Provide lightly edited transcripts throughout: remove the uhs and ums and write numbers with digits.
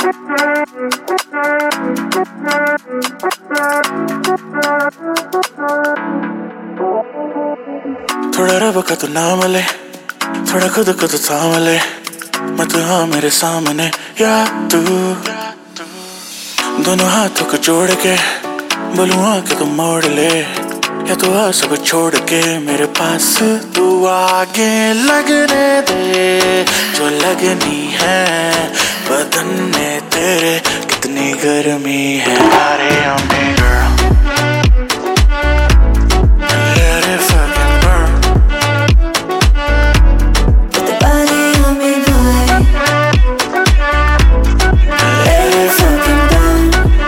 थोड़ा रब का तो नाम ले, थोड़ा खुद को तो थाम ले, मत हाँ मेरे सामने या तू। दोनों हाथों को जोड़ के बोलूँ आके तो मोड़ ले, या तो आ सब छोड़ के मेरे पास तू आगे लगने दे। जो लगनी है बदन में तेरे कितनी गर्मी है। अरे अम्मी girl, let it fucking burn. Put the body on me, boy. Let it fucking burn.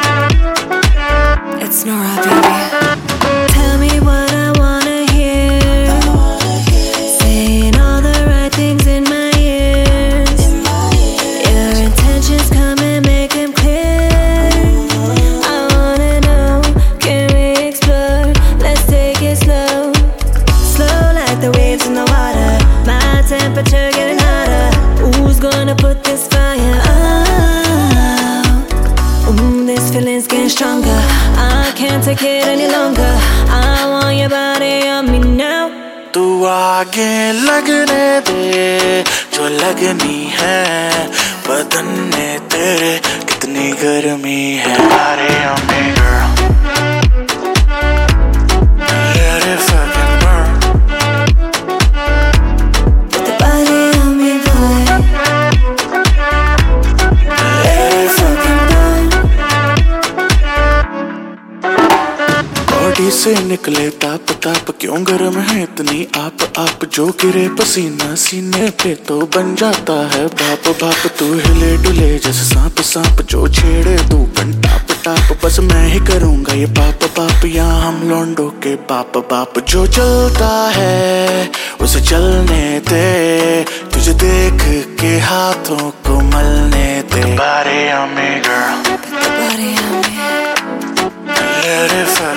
It's Nora, baby. Tell me what I wanna hear. Saying all the right things in my ears. Your intentions come and make them clear. I wanna know, can we explore? Let's take it slow. Slow like the waves in the water. My temperature getting hotter. Who's gonna put this fire out? This feeling's getting stronger. I can't take it any longer. I want your body on me now. तू आगे लगने दे, जो लगनी है बदन में तेरे कितनी गर्मी है। अरे अम्मी girl, let it fucking burn. Put the body on me, boy. Let it fucking burn. Body से निकले ताप ताप, क्यों गर्म है इतनी आप जो गिरे पसीना सीने पे तो बन जाता है बाप बाप। तू हिले डुले जैसे सांप सांप, जो छेड़े तू टाप टाप। बस मैं ही करूंगा ये पाप पाप, यहाँ हम लौंडों के बाप बाप। जो चलता है उसे चलने दे, तुझे देख के हाथों को मलने दे। Body on me girl, Put the body on me. let it